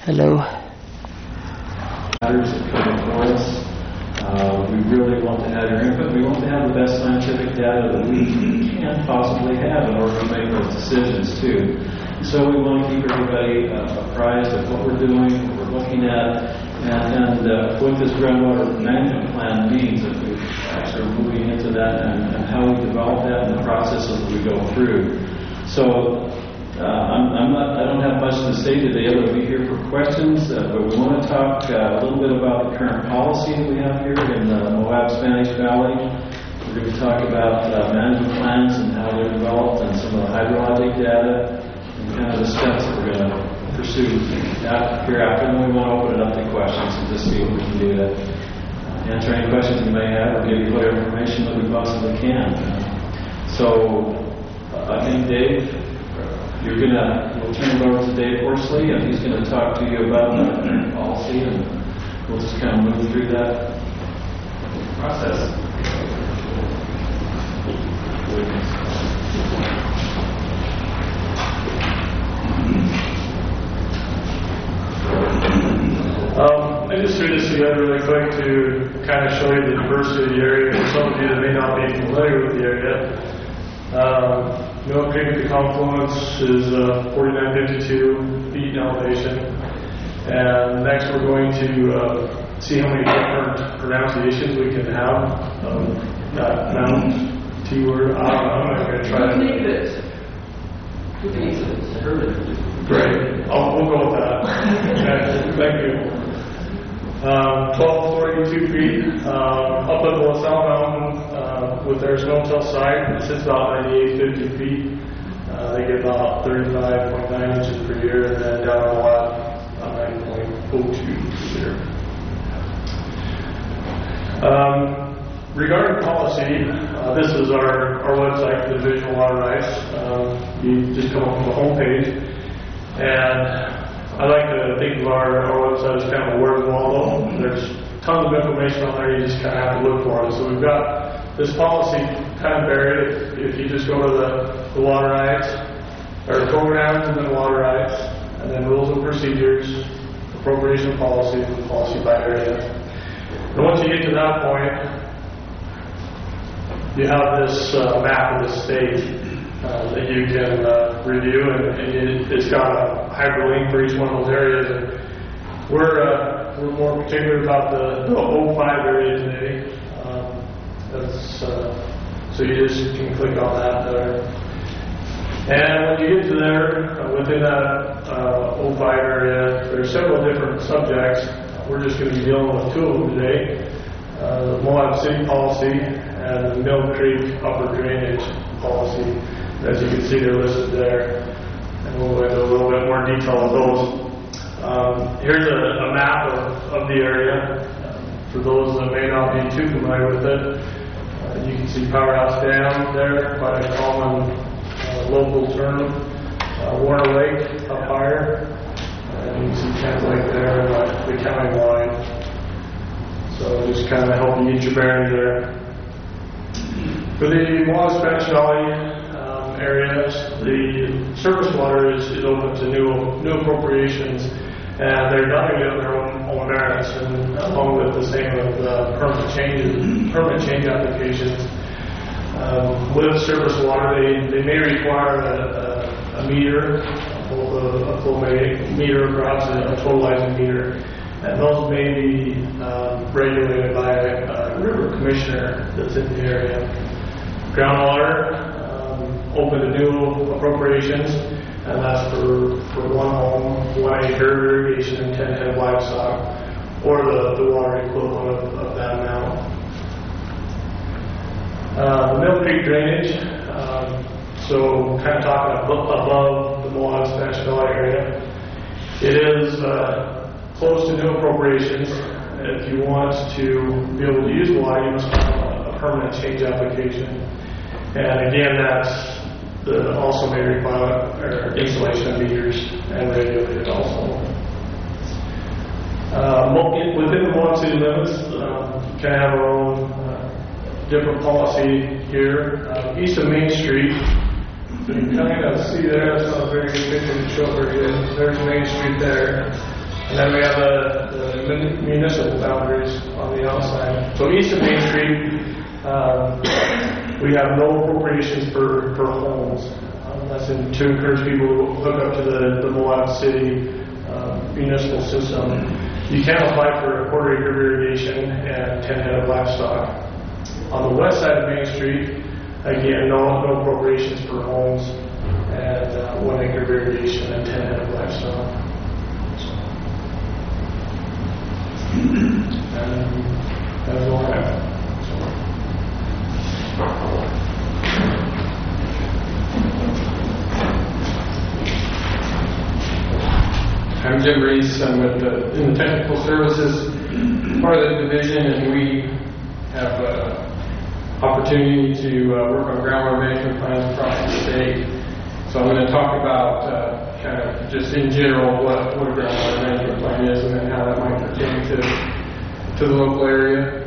Hello. Matters that come before us. We really want to have your input. We want to have the best scientific data that we can possibly have in order to make those decisions too. So we want to keep everybody apprised of what we're doing, what we're looking at, and what this groundwater management plan means, if we actually are moving into that, and how we develop that and the processes that we go through. So I don't have much to say today. I'll be here for questions, but we want to talk a little bit about the current policy that we have here in the Moab Spanish Valley. We're going to talk about management plans and how they're developed, and some of the hydrologic data, and kind of the steps that we're going to pursue hereafter. And then we want to open it up to questions and just see what we can do to answer any questions you may have or give you whatever information that we possibly can. So I think Dave, we'll turn it over to Dave Horsley, and he's going to talk to you about the current policy, and we'll just kind of move through that process. I just threw this together really quick to kind of show you the diversity of the area for some of you that may not be familiar with the area. Mill Creek at the confluence is 4952 feet in elevation. And next we're going to see how many different pronunciations we can have of that Mount T word. I'm not going to try it. Great. We'll go with that. Okay. Thank you. 1242 feet up at the LaSalle Mountain with their snow-till site. It sits about 9850 feet. They get about 35.9 inches per year, and then down on the lot, 9.02 per year. Regarding policy, this is our website for the Division of Water Rights. You just come up from the homepage, and I like to think of our website as kind of a word wall. There's tons of information on there, you just kind of have to look for it. So we've got this policy kind of buried. If you just go to the water rights, or programs and then water rights, and then rules and procedures, appropriation policy, and policy by area. And once you get to that point, you have this map of the state that you can review, and it's got a hyperlink for each one of those areas. And we're more particular about the 05 area today. So you just can click on that there. And when you get to there, within that 05 area, there are several different subjects. We're just going to be dealing with two of them today. The Moab City policy and the Mill Creek upper drainage policy. As you can see, they're listed there, and we'll go into a little bit more detail of those. Here's a map of the area. For those that may not be too familiar with it, you can see Powerhouse Dam there, quite a common local term. Warner Lake up higher, and you can see Kent Lake there, and the county line. So just kind of help you get your bearings there. For the Moab Spanish Valley areas, the surface water is open to new appropriations, and they're evaluated on their own merits, and along with the same with permit change applications. With surface water, they may require a meter, both a flow meter, perhaps a totalizing meter, and those may be regulated by a river commissioner that's in the area. Groundwater, open to new appropriations, and that's for one home, 1 acre irrigation, and 10 head of livestock, or the water equivalent of that amount. The Mill Creek drainage, so kind of talking above the Moab Spanish Valley area, it is close to new appropriations. If you want to be able to use water, you must have a permanent change application. And again, that's also may require installation of meters and regulated also. Within the Moab City limits, you can have our own different policy here. East of Main Street, so you can kind of see there, that's not a very good picture to show very good. There's Main Street there. And then we have the municipal boundaries on the outside. So east of Main Street, we have no appropriations for homes. That's to encourage people to hook up to the Moab City municipal system. You can apply for a quarter acre of irrigation and 10 head of livestock. On the west side of Main Street, again, no appropriations for homes and 1 acre of irrigation and 10 head of livestock. And that's all I have. I'm Jim Reese. I'm in the technical services part of the division, and we have opportunity to work on groundwater management plans across the state. So I'm going to talk about kind of just in general what a groundwater management plan is and then how that might pertain to the local area.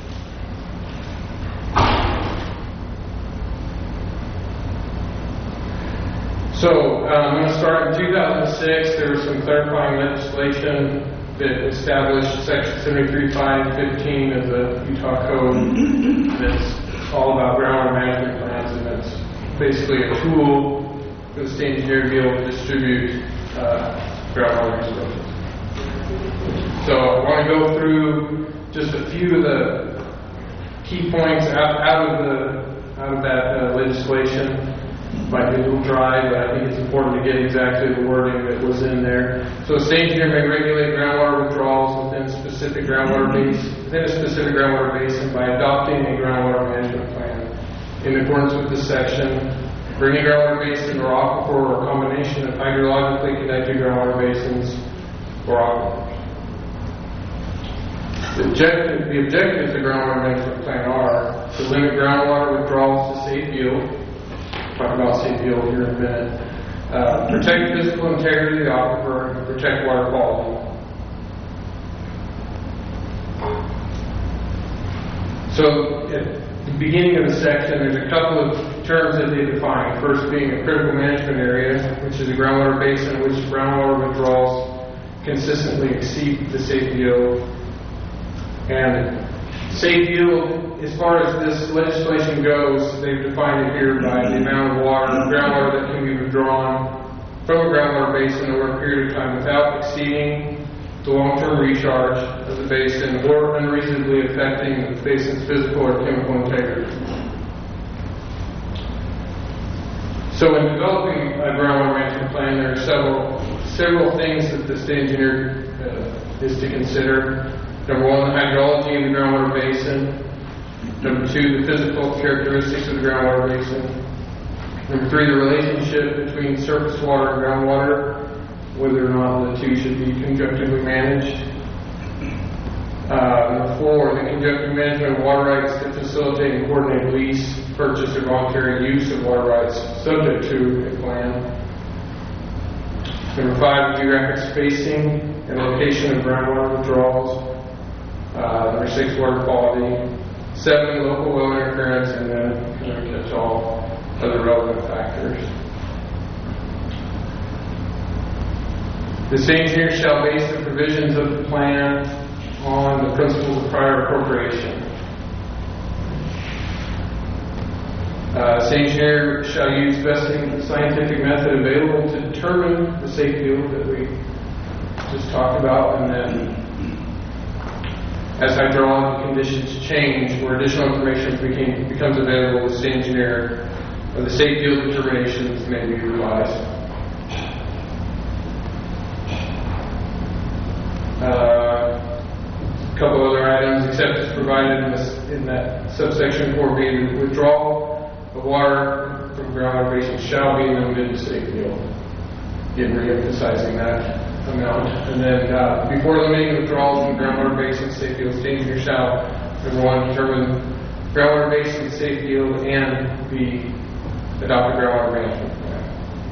So I'm going to start in 2006. There was some clarifying legislation that established Section 73.5.15 of the Utah Code that's all about groundwater management plans, and it's basically a tool for the state engineer to be able to distribute groundwater resources. So I want to go through just a few of the key points out of that legislation. Might be a little dry, but I think it's important to get exactly the wording that was in there. So a state engineer may regulate groundwater withdrawals within a specific groundwater basin by adopting a groundwater management plan in accordance with this section. Bring a groundwater basin or aquifer or a combination of hydrologically connected groundwater basins or aquifers. The objectives of groundwater management plan are to limit groundwater withdrawals to safe yield. Talk about safe yield here in a minute. Protect physical integrity of the aquifer and protect water quality. So at the beginning of the section, there's a couple of terms that they define. First being a critical management area, which is a groundwater basin in which groundwater withdrawals consistently exceed the safe yield. And safe yield, as far as this legislation goes, they've defined it here by the amount of groundwater that can be withdrawn from a groundwater basin over a period of time without exceeding the long-term recharge of the basin or unreasonably affecting the basin's physical or chemical integrity. So in developing a groundwater management plan, there are several things that the state engineer is to consider. Number one, the hydrology of the groundwater basin. Number two, the physical characteristics of the groundwater basin. Number three, the relationship between surface water and groundwater, whether or not the two should be conjunctively managed. Number four, the conjunctive management of water rights to facilitate and coordinate lease, purchase, or voluntary use of water rights subject to a plan. Number five, the geographic spacing and location of groundwater withdrawals. Number six, water quality. 7, local well interference, and then kind of catch all other relevant factors. The state engineer shall base the provisions of the plan on the principles of prior appropriation. State engineer shall use best scientific method available to determine the safe yield that we just talked about, and then as hydrologic conditions change or additional information becomes available, the state engineer or the safe yield determinations may be revised. A couple other items, except as provided in that subsection 4B, the withdrawal of water from groundwater basins shall be limited to safe yield. Again, re-emphasizing that amount. And then before limiting withdrawals from groundwater basins, safe yield, state engineer shall, number one, determine groundwater basin safe yield and adopt a groundwater management plan.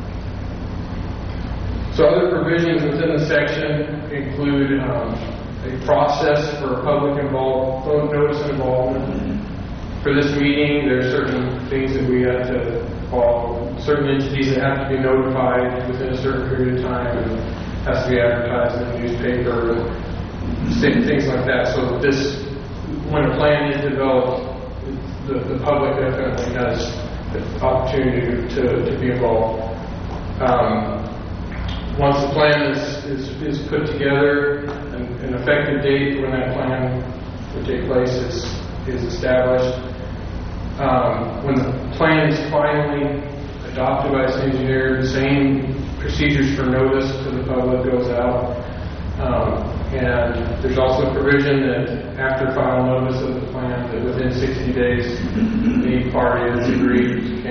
So other provisions within the section include a process for public notice and involvement. For this meeting, there are certain things that we have to follow, certain entities that have to be notified within a certain period of time, and has to be advertised in the newspaper and things like that. So this, when a plan is developed, the public definitely has the opportunity to be involved. Once the plan is put together, an effective date when that plan would take place is established. When the plan is finally adopted by the engineer, the same procedures for notice to the public goes out. And there's also a provision that after final notice of the plan, that within 60 days, the party that's agreed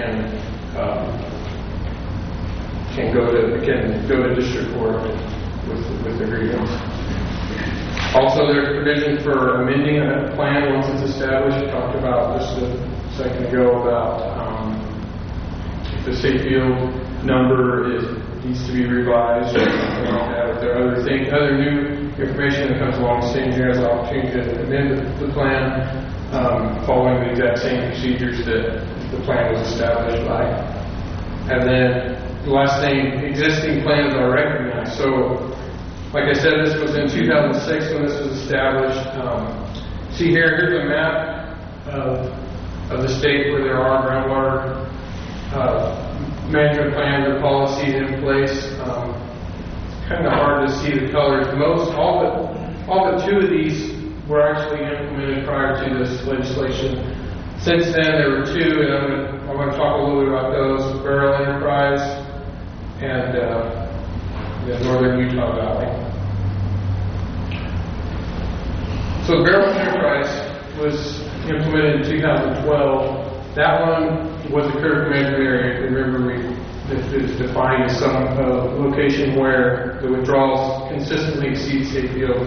can go to district court with agreements. Also, there's provision for amending a plan once it's established. We talked about just a second ago about if the safe field number needs to be revised or something like that. If there are other new information that comes along, the state engineer has the opportunity to amend the plan following the exact same procedures that the plan was established by. And then the last thing, existing plans are recognized. So, like I said, this was in 2006 when this was established. See here's a map of the state where there are groundwater management plans or policies in place. It's kind of hard to see the colors. All but two of these were actually implemented prior to this legislation. Since then, there were two, and I'm going to talk a little bit about those: Beryl Enterprise and the Northern Utah Valley. So Beryl Enterprise was implemented in 2012. That one was a critical management area. Remember, it's defined as some location where the withdrawals consistently exceed safe field.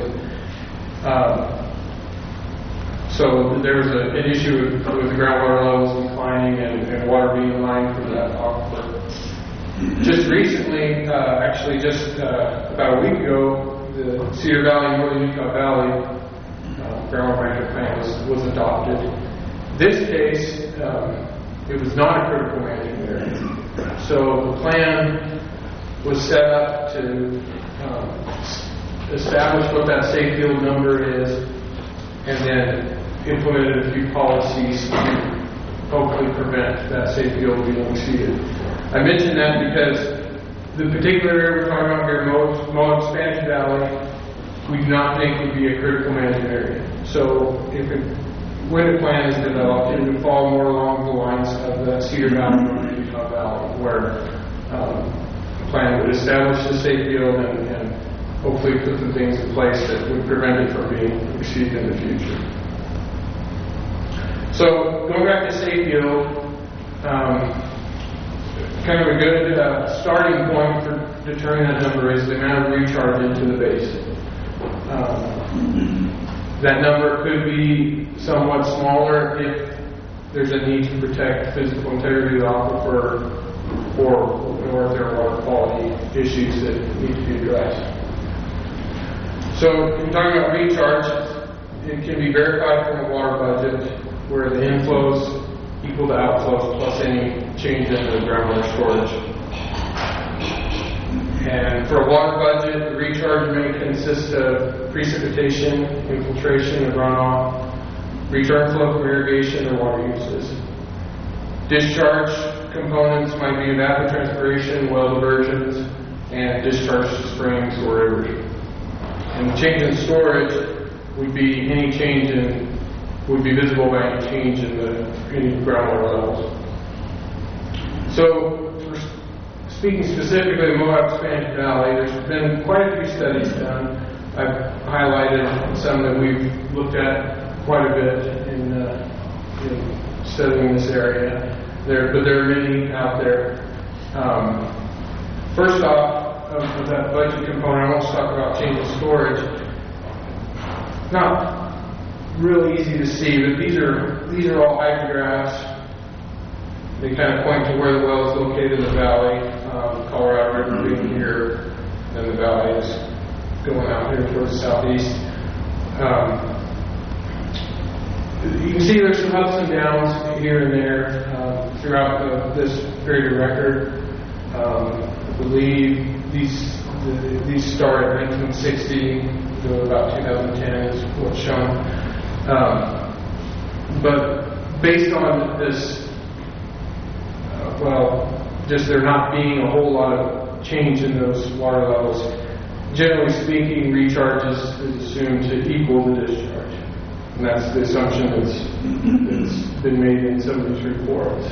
So there was an issue with the groundwater levels declining and water being in line for that aquifer. Just recently, actually just about a week ago, the Cedar Valley, Northern Utah Valley groundwater management plan was adopted. This case, it was not a critical management area. So the plan was set up to establish what that safe field number is, and then implemented a few policies to hopefully prevent that safe field being exceeded. I mention that because the particular area we're talking about here, Moab Spanish Valley, we do not think would be a critical management area. So when a plan is developed, it would fall more along the lines of the Cedar Valley or Utah Valley, where the plan would establish the safe field and hopefully put some things in place that would prevent it from being exceeded in the future. So going back to safe field, kind of a good starting point for determining that number is the amount of recharge into the basin. That number could be somewhat smaller if there's a need to protect physical integrity of the aquifer or if there are water quality issues that need to be addressed. So, in talking about recharge, it can be verified from a water budget where the inflows equal to outflows plus any change in the groundwater storage. And for a water budget, the recharge may consist of precipitation, infiltration of runoff, return flow from irrigation or water uses. Discharge components might be evapotranspiration, well diversions, and discharge to springs or rivers. And the change in storage would be would be visible by any change in any groundwater levels. So, speaking specifically of Moab Spanish Valley, there's been quite a few studies done. I've highlighted some that we've looked at quite a bit in studying this area. But there are many out there. First off, of that budget component, I want to talk about change in storage. Not really easy to see, but these are all hydrographs. They kind of point to where the well is located in the valley. Colorado River being here, and the valley is going out here towards the southeast. You can see there's some ups and downs here and there throughout this period of record. I believe These start at 1960, go to about 2010 is what's shown. But based on this, just there not being a whole lot of change in those water levels, generally speaking, recharge is assumed to equal the discharge. And that's the assumption that's been made in some of these reports.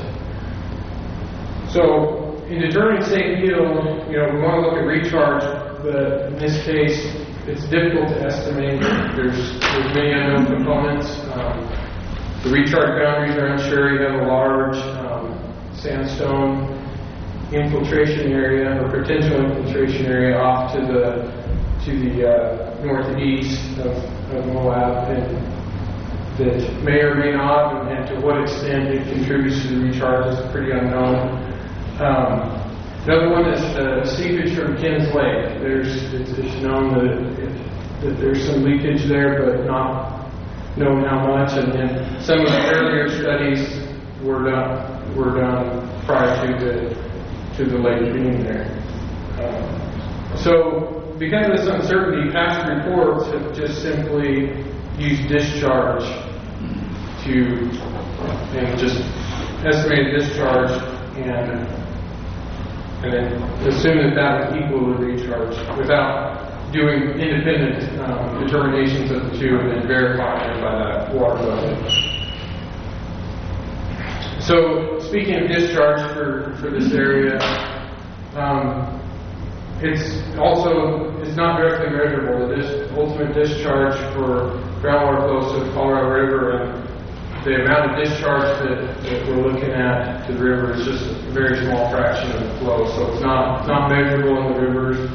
So, in determining safe yield, we want to look at recharge, but in this case, it's difficult to estimate. There's many unknown components. The recharge boundaries are unsure. You have a large sandstone infiltration area or potential infiltration area off to the northeast of Moab, and that may or may not, and to what extent it contributes to the recharge is pretty unknown. Another one is the seepage from Kins Lake. It's known that there's some leakage there, but not known how much. And then some of the earlier studies were done prior to the lake being there. So because of this uncertainty, past reports have just simply used discharge and just estimated discharge and then assume that would equal the recharge without doing independent determinations of the two and then verifying them by that water level. So speaking of discharge for this area, it's not directly measurable. The ultimate discharge for groundwater flows to the Colorado River, and the amount of discharge that we're looking at to the river is just a very small fraction of the flow. So it's not measurable in the rivers.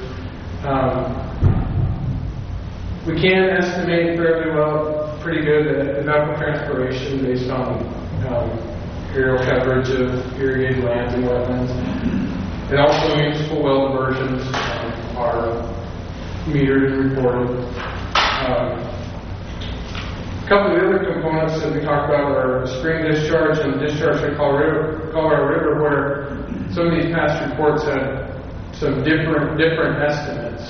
We can estimate pretty good the evapotranspiration based on aerial coverage of irrigated lands and wetlands. And also municipal well diversions are metered and reported. A couple of the other components that we talked about are spring discharge and discharge to Colorado River, where some of these past reports had some different estimates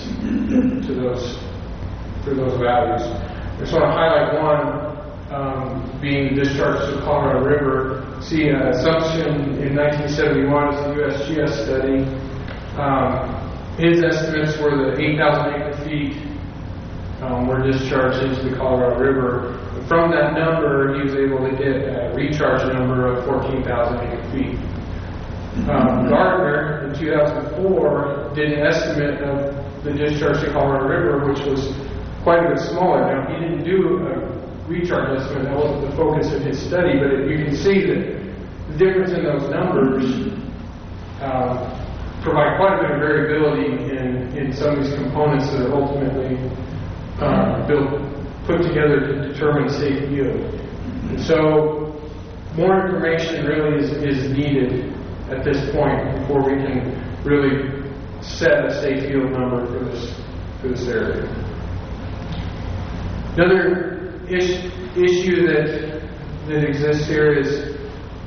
for those values. I just want to highlight one, being discharge to the Colorado River. See, assumption in 1971 is the USGS study. His estimates were the 8,000 acre feet were discharged into the Colorado River. From that number, he was able to get a recharge number of 14,000 acre feet. Gardner, in 2004, did an estimate of the discharge to Colorado River, which was quite a bit smaller. Now, he didn't do a recharge estimate. That wasn't the focus of his study, but you can see that the difference in those numbers provide quite a bit of variability in some of these components that are ultimately put together to determine safe yield. And so more information really is needed at this point before we can really set a safe yield number for this area. Another issue that exists here is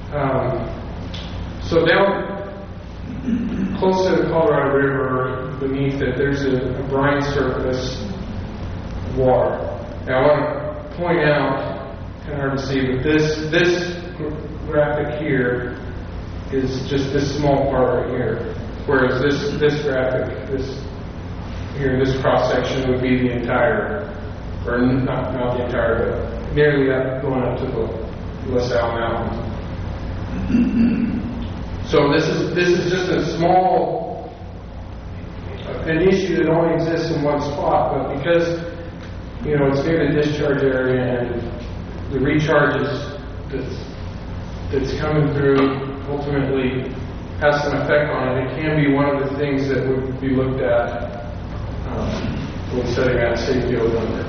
so down close to the Colorado River beneath it, there's a brine surface water. Now I want to point out, kind of hard to see, but this graphic here is just this small part right here, whereas this graphic, this cross section would be the entire, or not the entire, but nearly up, going up to the La Salle Mountain. So this is just a small, an issue that only exists in one spot, but because it's near the discharge area and the recharges that's coming through ultimately has some effect on it. It can be one of the things that would be looked at when setting that safe yield number.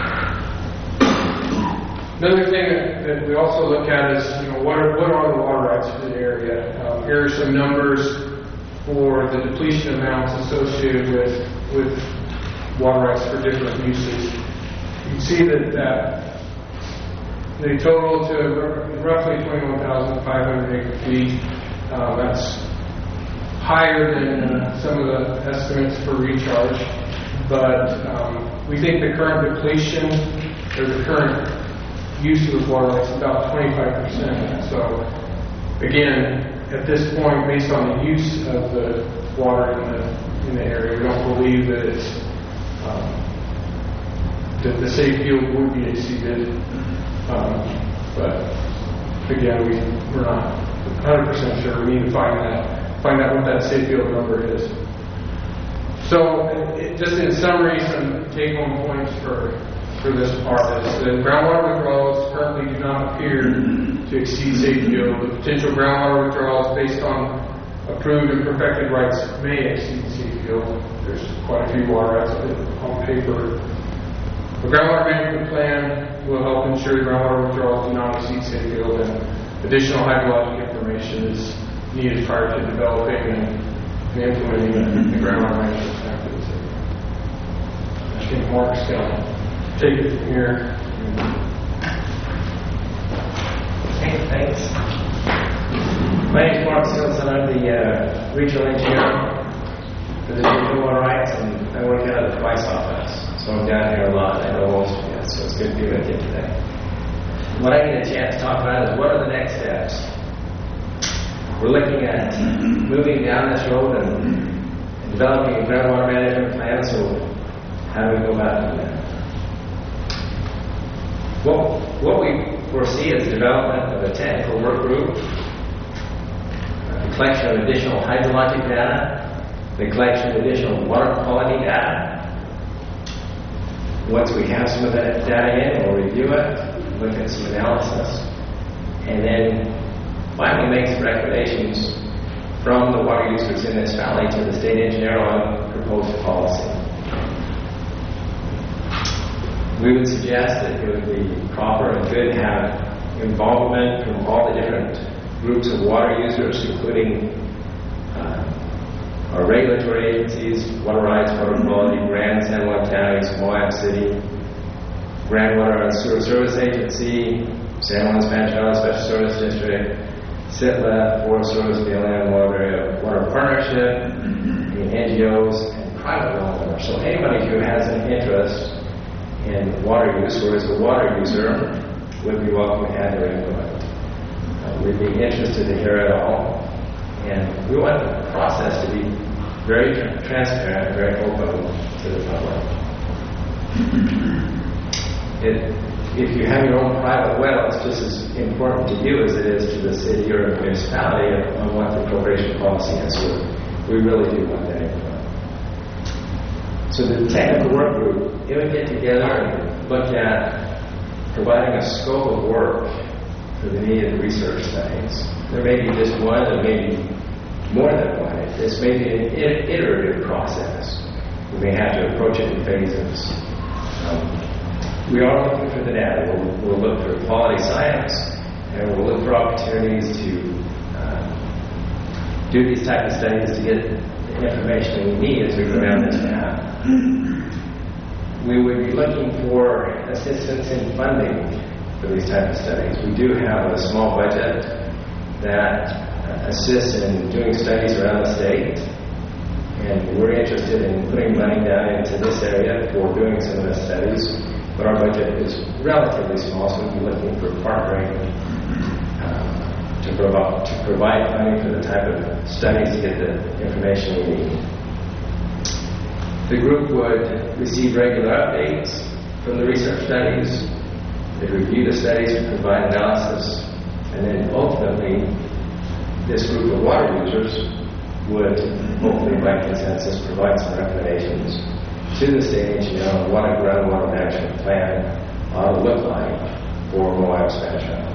Another thing that we also look at is, what are the water rights for the area? Here are some numbers for the depletion amounts associated with water rights for different uses. You can see that they total to roughly 21,500 acre feet. That's higher than some of the estimates for recharge, but we think the current depletion or the current use of the water rights is about 25%. So again, at this point, based on the use of the water in the area, we don't believe that it's that the safe yield would be exceeded. But again, we're not 100% sure. We need to find out what that safe yield number is. So, just in summary, some take-home points for this part is that groundwater withdrawals currently do not appear to exceed safe yield. The potential groundwater withdrawals based on approved and perfected rights may exceed safe yield. There's quite a few water rights on paper. The groundwater management plan will help ensure the groundwater withdrawals do not exceed safe yield, and additional hydrologic information is needed prior to developing and implementing the groundwater management plan for this area. I think Mark's going to take it from here. Okay, thanks. My name is Mark Silson. I'm the regional engineer for the Division of Water Rights, and I work out of the Price office. So I'm down here a lot. I know most of you, so it's good to be with you today. What I get a chance to talk about is what are the next steps. We're looking at moving down this road and developing a groundwater management plan, so how do we go about doing that? What we foresee is the development of a technical work group, the collection of additional hydrologic data, the collection of additional water quality data. Once we have some of that data in, we'll review it, look at some analysis, and then finally make some recommendations from the water users in this valley to the state engineer on proposed policy. We would suggest that it would be proper and good to have involvement from all the different groups of water users, including our regulatory agencies, Water Rights, Water Quality, Grand San Juan County, Moab City, Grand Water and Sewer Service Agency, San Juan Spanish Valley Special Service District, SITLA, Forest Service, the Inland Water Partnership, the NGOs, and private well owners. So anybody who has an interest in water use or is a water user would be welcome to add their input. We'd be interested to hear it all. And we want the process to be very transparent and very open to the public. If you have your own private well, it's just as important to you as it is to the city or municipality on what the appropriation policy is. So we really do want that input. So the technical work group, it would get together and look at providing a scope of work for the needed research studies. There may be just one, there may be more than one. This may be an iterative process. We may have to approach it in phases. We are looking for the data. We'll look for quality science, and we'll look for opportunities to do these type of studies to get the information we need as we go down this path. We would be looking for assistance in funding for these type of studies. We do have a small budget that assists in doing studies around the state, and we're interested in putting money down into this area for doing some of the studies, but our budget is relatively small, so we'll be looking for partnering to provide funding for the type of studies to get the information we need. The group would receive regular updates from the research studies. They review the studies and provide analysis, and then ultimately this group of water users would, hopefully by consensus, provide some recommendations to the state engineer on what a groundwater management plan ought to look like for Moab Spanish Valley.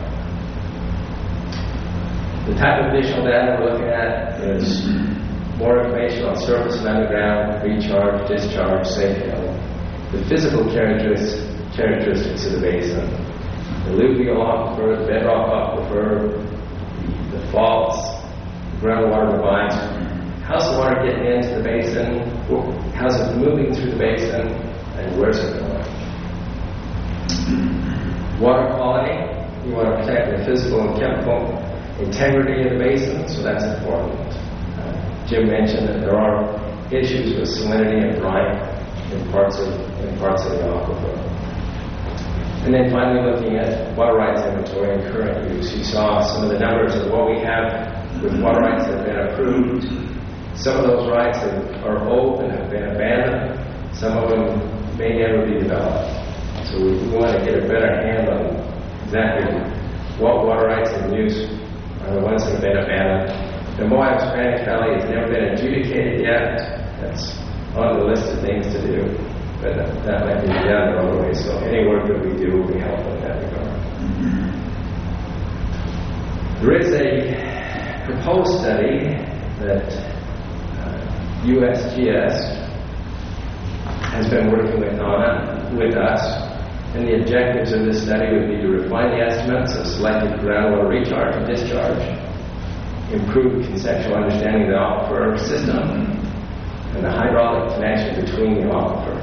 The type of additional data we're looking at is more information on surface and underground, recharge, discharge, safe yield, the physical characteristics of the basin, the alluvial aquifer, the bedrock aquifer, the faults, the groundwater divines. How's the water getting into the basin? How's it moving through the basin? And where's it going? Water quality. You want to protect the physical and chemical integrity of the basin, so that's important. Jim mentioned that there are issues with salinity and brine in parts of the aquifer. And then finally looking at water rights inventory and current use. You saw some of the numbers of what we have with water rights that have been approved. Some of those rights are old and have been abandoned. Some of them may never be developed. So we want to get a better handle on exactly what water rights in use are the ones that have been abandoned. The Moab-Spanish Valley has never been adjudicated yet. That's on the list of things to do. But that might be down the road way. So any work that we do will be helpful in that regard. There is a proposed study that USGS has been working with us, and the objectives of this study would be to refine the estimates of selected groundwater recharge and discharge, improve conceptual understanding of the aquifer system, and the hydraulic connection between the aquifers.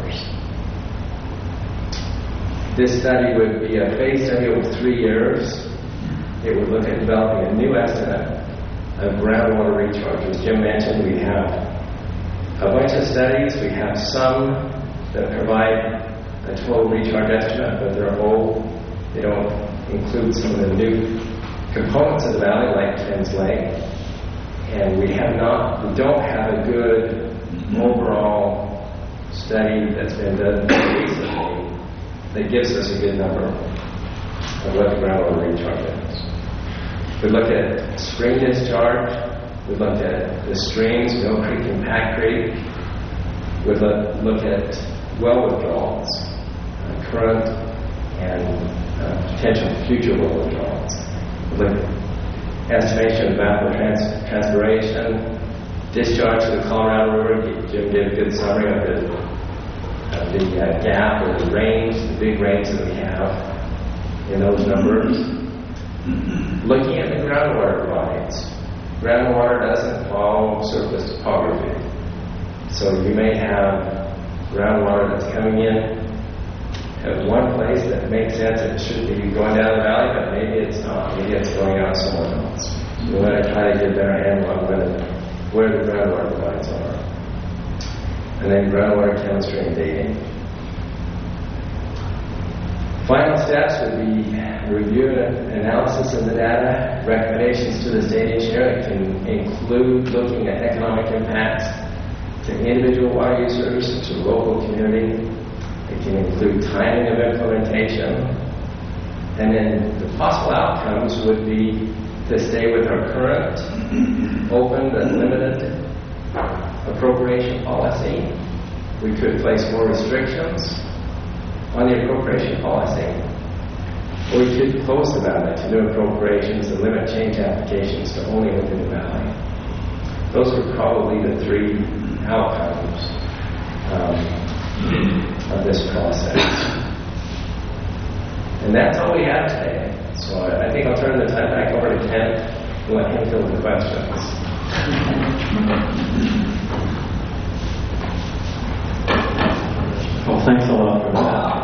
This study would be a phase study over 3 years. It would look at developing a new estimate of groundwater recharge. As Jim mentioned, we have a bunch of studies. We have some that provide a total recharge estimate, but they're old. They don't include some of the new components of the valley, like Ken's Lake. And we don't have a good overall study that's been done recently that gives us a good number of what the groundwater recharge is. We looked at spring discharge. We looked at the streams, Mill Creek and Pack Creek. We looked at well withdrawals, current and potential future well withdrawals. We looked at estimation of evapotranspiration, discharge to the Colorado River. Jim did a good summary of the gap or the range, the big range that we have in those numbers. Looking at the groundwater bodies. Groundwater doesn't follow surface topography. So you may have groundwater that's coming in at one place that makes sense. It should be going down the valley, but maybe it's not. Maybe it's going out somewhere else. So we want to try to get a better handle on where the groundwater bodies are. And then groundwater chemistry and dating. Final steps would be review and analysis of the data, recommendations to the state engineer that can include looking at economic impacts to individual water users, to the local community. It can include timing of implementation. And then the possible outcomes would be to stay with our current open but limited appropriation policy. We could place more restrictions on the appropriation policy. Or we could close the valley to new appropriations and limit change applications to only within the valley. Those are probably the 3 outcomes of this process. And that's all we have today. So I think I'll turn the time back over to Ken and let him field the questions. Well, thanks a lot for that.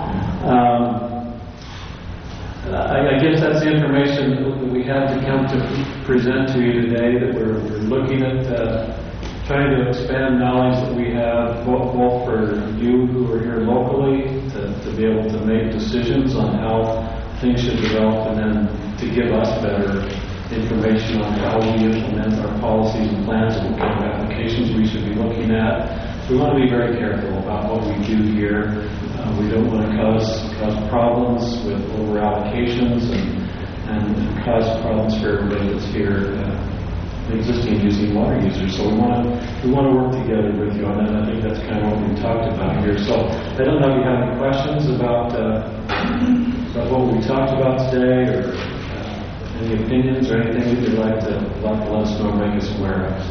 I guess that's the information that we have to come to present to you today, that we're looking at trying to expand knowledge that we have, both for you who are here locally, to be able to make decisions on how things should develop, and then to give us better information on how we implement our policies and plans and what kind of applications we should be looking at. We want to be very careful about what we do here. We don't want to cause problems with over allocations and cause problems for everybody that's here, existing using water users. So we want to work together with you on that. I think that's kind of what we talked about here. So I don't know if you have any questions about what we talked about today, or any opinions or anything that you'd like to let us know, make us aware of.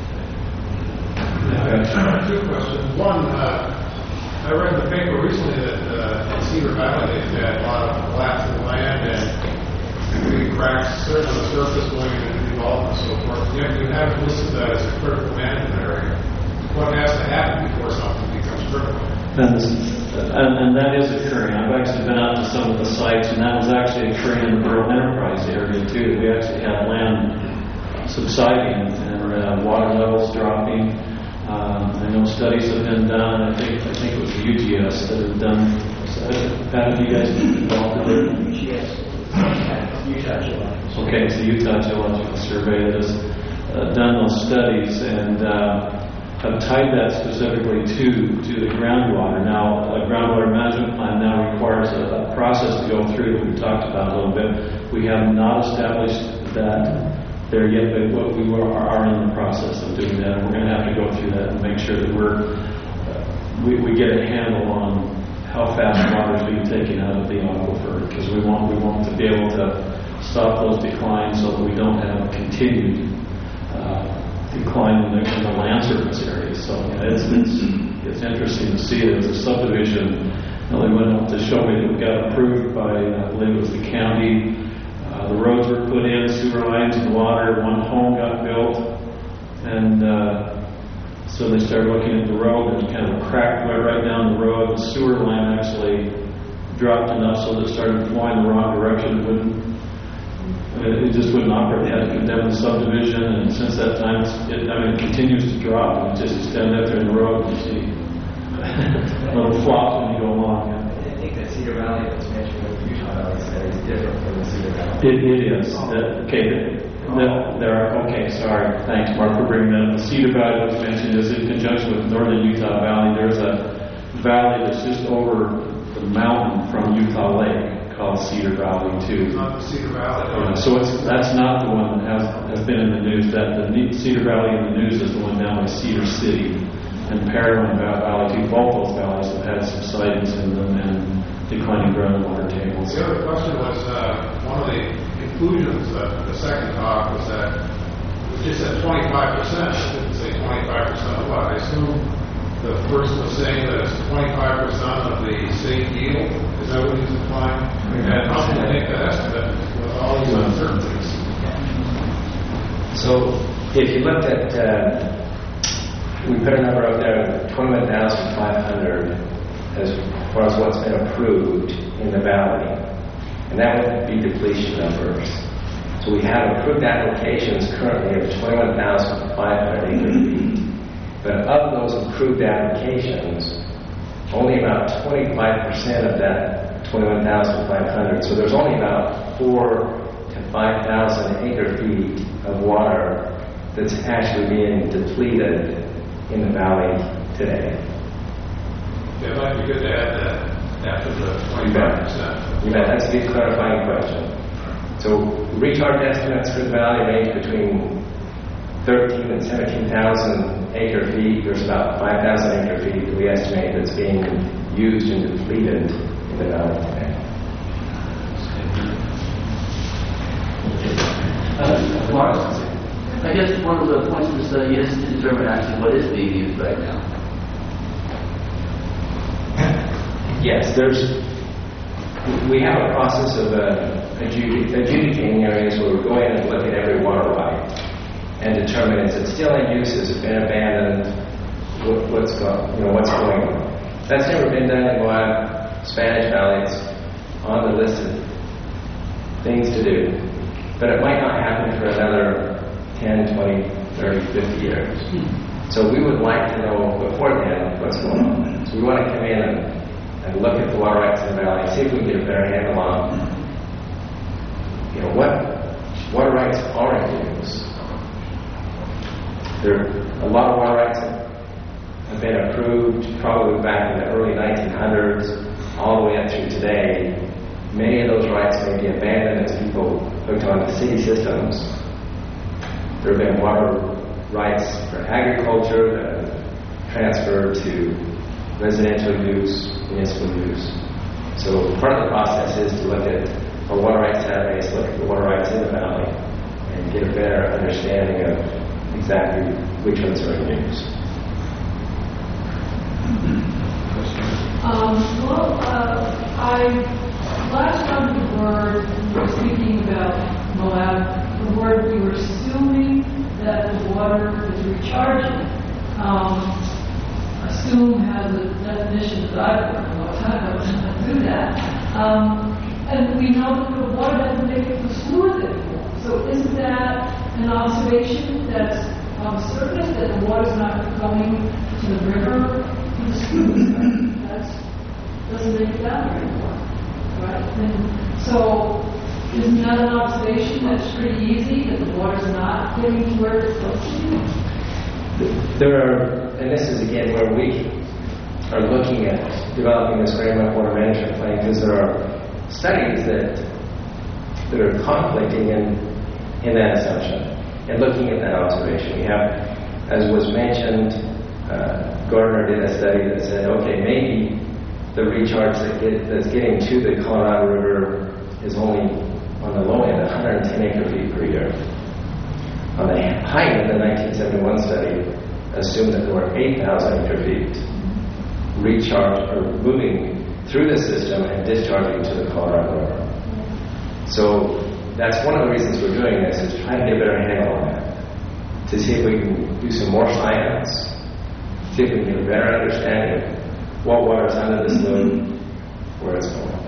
I have 2 questions. One, I read in the paper recently that in Cedar Valley they've had a lot of collapse of the land and big cracks certainly on the surface going into new development and so forth. Yet you haven't listed that as a critical management area. What has to happen before something becomes critical? And that is occurring. I've actually been out to some of the sites, and that was actually occurring in the rural enterprise area too. We actually had land subsiding, and water levels dropping. I know studies have been done, and I think it was the UGS that have done. Pat, have you guys involved in it? Yes. Utah Geological. Okay, it's the Utah Geological Survey that has done those studies and have tied that specifically to the groundwater. Now, a groundwater management plan now requires a process to go through that we've talked about a little bit. We have not established that there yet, but what we are in the process of doing that, and we're going to have to go through that and make sure that we get a handle on how fast water is being taken out of the aquifer, because we want to be able to stop those declines so that we don't have continued decline in the land surface areas. So yeah, it's interesting to see. There was a subdivision. They went up to show me that we got approved by, I believe it was the county. The roads were put in, sewer lines and water, one home got built, and so they started looking at the road. There's kind of a crack right down the road. The sewer line actually dropped enough so that it started flowing the wrong direction. It just wouldn't operate. They had to condemn the subdivision, and since that time, it continues to drop. And it just stand up there in the road and you see little flops when you go along. I think that Cedar Valley that was mentioned with Utah Valley study is different from the Cedar Valley. It is. Sorry. Thanks, Mark, for bringing that up. The Cedar Valley that was mentioned is in conjunction with northern Utah Valley. There's a valley that's just over the mountain from Utah Lake called Cedar Valley, too. It's not the Cedar Valley. So that's not the one that has been in the news. That the Cedar Valley in the news is the one down by Cedar City and Parowan Valley, too. Both those valleys have had subsidence in them and declining groundwater tables. The other question was, one of the conclusions of the second talk was that it just said 25%. It didn't say 25% of what. I assume the first was saying that it's 25% of the state yield. Is that what he's implying? And how can we make that estimate with all these uncertainties? So if you looked at, we put a number up there, 21,500 as far as what's been approved in the valley. And that would be depletion numbers. So we have approved applications currently of 21,500 acre feet. But of those approved applications, only about 25% of that 21,500. So there's only about 4,000 to 5,000 acre feet of water that's actually being depleted in the valley today. It might be good to add that after the 25%. You bet. That's a good clarifying question. So retard estimates for the valley range between 13 and 17,000 acre feet. There's about 5,000 acre feet that we estimate that's being used and depleted in the valley today. Mark, I guess one of the points of the study is to determine actually what is being used right now. Yes, we have a process of adjudicating areas where we go in and look at every water right and determine is it still in use, has it been abandoned, what's going on. That's never been done in Moab, Spanish Valley. It's on the list of things to do. But it might not happen for another 10, 20, 30, 50 years. So we would like to know before then what's going on. So we want to come in and look at the water rights in the valley and see if we can get a better handle on, what water rights are in use. There are a lot of water rights that have been approved probably back in the early 1900s, all the way up through today. Many of those rights may be abandoned as people hooked onto city systems. There have been water rights for agriculture that have transferred to residential use, municipal use. So part of the process is to look at our water rights database, look at the water rights in the valley, and get a better understanding of exactly which ones are in use. Last time we were speaking about Moab, the word we were assuming that the water is recharging. Assume has a definition that I've learned a long time ago to do that. And we know that the water doesn't make it fluid anymore. So isn't that an observation that's surface, that the water's not going to the river, to the stream. That doesn't make it down there anymore, right? And so, isn't that an observation that's pretty easy, that the water's not getting to where it's supposed to be? There are, and this is again where we are looking at developing this framework water management plan, because there are studies that are conflicting in that assumption and looking at that observation. We have, as was mentioned, Gardner did a study that said, okay, maybe the recharge that's getting to the Colorado River is only on the low end 110 acre-feet per year. On the high end, the 1971 study assumed that there were 8,000 acre-feet recharge or moving through the system and discharging to the Colorado River. So that's one of the reasons we're doing this, is trying to get a better handle on that, to see if we can do some more science, see if we can get a better understanding of what water is under the slough, where it's going.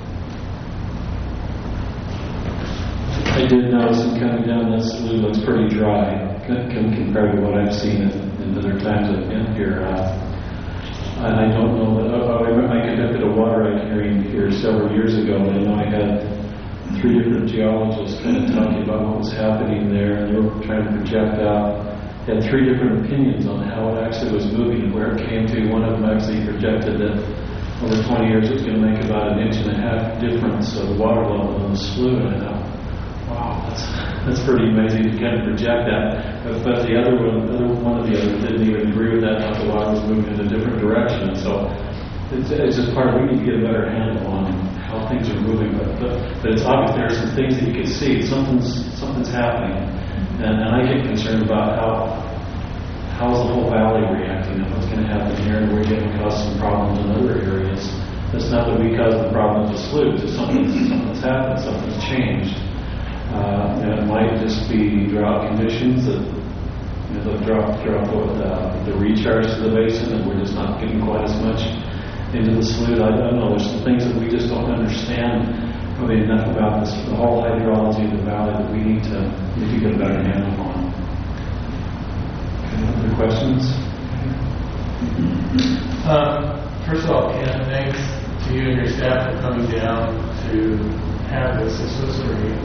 I did notice it coming down this slough looks pretty dry compared to what I've seen in other times I've been here. I don't know, I conducted a water hearing here several years ago, and I know I had 3 different geologists kind of talking about what was happening there, and they were trying to project out. They had 3 different opinions on how it actually was moving and where it came to. One of them actually projected that over 20 years it was going to make about 1.5 inch difference of water level in the slough, and I thought, wow, that's pretty amazing to kind of project that. But the other one of the others didn't even agree with that, thought the water was moving in a different direction. And so it's just part of, we need to get a better handle on how things are moving. But it's obvious there are some things that you can see. Something's happening. And I get concerned about how's the whole valley reacting and what's going to happen here, and we're going to cause some problems in other areas. It's not that we caused the problems with sloughs. It's something's happened, something's changed. It might just be drought conditions that drop the recharge to the basin, and we're just not getting quite as much into the slough. I don't know. There's some things that we just don't understand probably enough about this, the whole hydrology of the valley, that we need to get a better handle on. Okay, other questions? First of all, Ken, thanks to you and your staff for coming down to have this. This was great.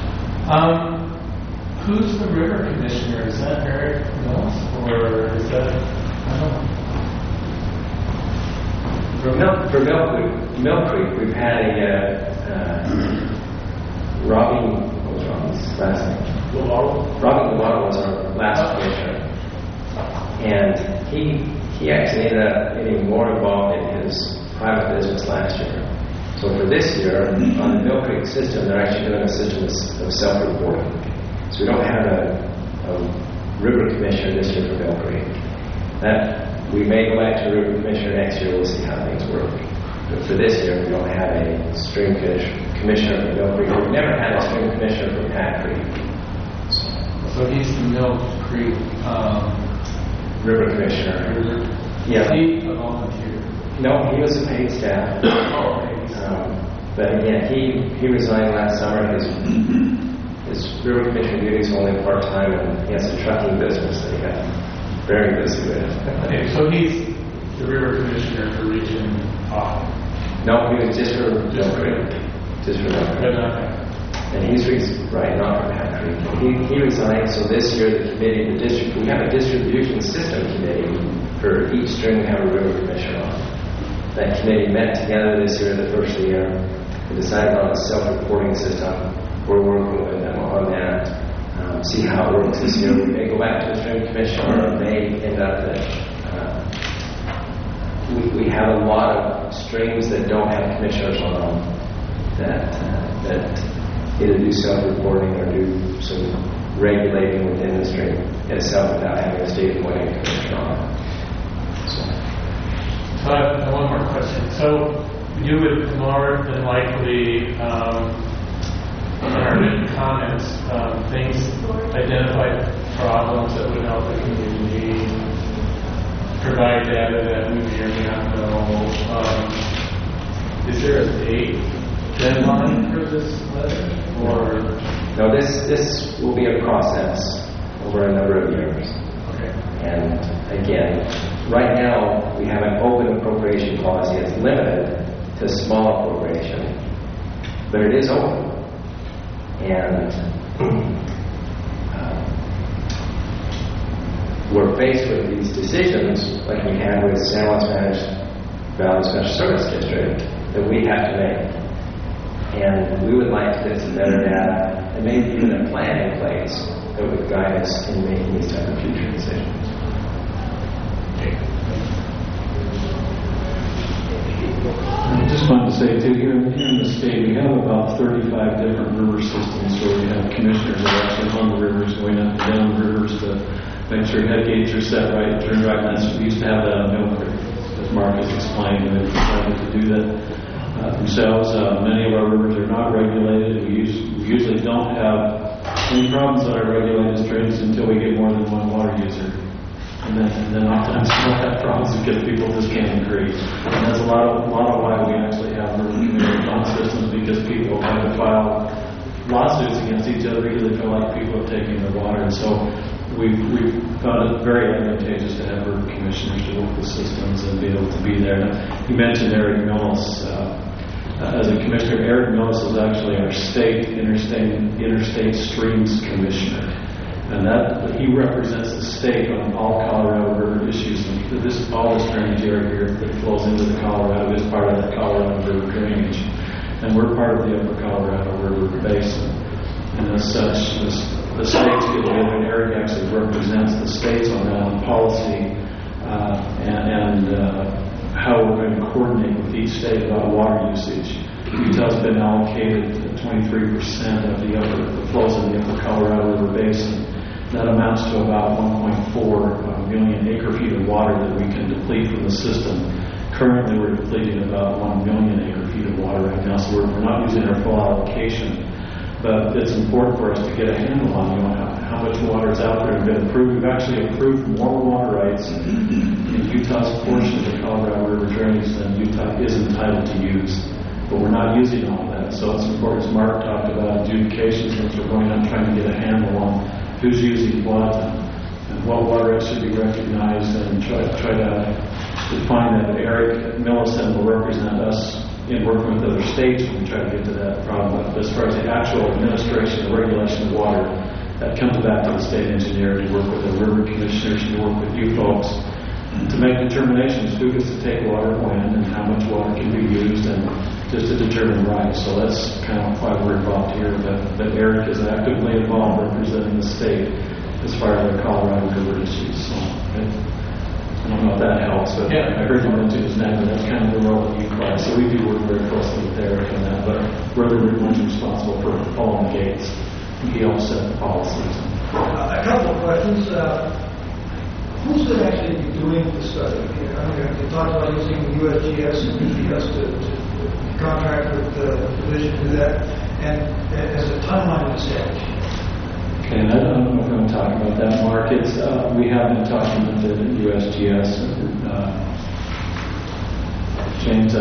Who's the river commissioner? Is that Eric Mills, or is that, I don't know. For Mill Creek, we've had Robbie, what was Robbie's last name? Robbie Lovato was our last commissioner. And he actually ended up getting more involved in his private business last year. So for this year, on the Mill Creek system, they're actually doing a system of self-reporting. So we don't have a river commissioner this year for Mill Creek. That we may go back to the river commissioner next year. We'll see how things work. But for this year, we don't have a stream commissioner for Mill Creek. We've never had a stream commissioner for Pat Creek. So he's the Mill Creek River commissioner. Yeah. Is he a volunteer? No, he was a paid staff. But again, he resigned last summer. His river commissioner duties only part-time, and he has a trucking business that he got very busy with. Okay, so he's the river commissioner for Region 5. No, he was just for Mill Creek. Just for Mill Creek. And he's not for Pat Creek. He resigned, so this year the committee, we have a distribution system committee for each stream we have a river commissioner on. That committee met together this year, the first of the year. We decided on a self-reporting system. We're working with them on that. See how it works this year. We may go back to the stream commissioner, or may end up that we have a lot of streams that don't have commissioners on them that either do self-reporting or do some regulating within the stream itself without having a state-appointed commissioner on it. So I have one more question. So you would more than likely, in our written comments, identify problems that would help the community, provide data that we may or may not know. Is there a date deadline for this letter? Or no, this will be a process. over a number of years. And again, right now, we have an open appropriation policy that's limited to small appropriation, but it is open. And we're faced with these decisions, like we had with San Juan Spanish Valley Special Service District, that we have to make. And we would like to get some better data and maybe even a plan in place that would guide us in making these type of future decisions. I just wanted to say too, here in the state, we have about 35 different river systems where we have commissioners that are actually on the rivers, going up and down the rivers to make sure head gates are set right, turn right. And we used to have that on Mill Creek, as Mark has explained, and they've decided to do that themselves. Many of our rivers are not regulated. We usually don't have any problems on our regulated streams until we get more than one water user. And then oftentimes we'll have problems because people just can't agree. And that's a lot of why we actually have river community fund systems, because people have to file lawsuits against each other because they feel like people are taking their water. And so we've found it very advantageous to have river commissioners to work with systems and be able to be there. Now, you mentioned Eric Millis. As a commissioner, Eric Millis is actually our state interstate streams commissioner. And that he represents the state on all Colorado River issues. And this all this drainage area here that flows into the Colorado is part of the Colorado River drainage, and we're part of the Upper Colorado River basin. And as such, the states get together, and Eric actually represents the states on that on policy and how we're going to coordinate with each state about water usage. Utah's been allocated 23% of the flows in the Upper Colorado River basin. That amounts to about 1.4 million acre-feet of water that we can deplete from the system. Currently, we're depleting about 1 million acre-feet of water right now, so we're not using our full allocation. But it's important for us to get a handle on how much water is out there and been approved. We've actually approved more water rights in Utah's portion of the Colorado River drainage than Utah is entitled to use. But we're not using all of that. So it's important, as Mark talked about, adjudications, which we're going on trying to get a handle on who's using what and what water rights should be recognized, and try to define that. Eric Millicent will represent us in working with other states when we try to get to that problem. But as far as the actual administration and regulation of water, that comes back to the state engineer to work with the river commissioners, to work with you folks, and to make determinations who gets to take water when and how much water can be used, and just to determine rights. So that's kind of why we're involved here. But Eric is actively involved representing the state as far as the Colorado River issues. So I don't know if that helps, but yeah. I heard you mention his name, but that's kind of the role that you play. So we do work very closely with Eric on that, but we're the ones responsible for following the gates. He helps set the policies. A couple of questions. Who's going to actually be doing the study? I mean, you talked about using USGS and UPS to contract with the division to do that, and as a timeline established. Okay, and I don't know if I'm going to talk about that, Mark. We have been talking with the USGS. James,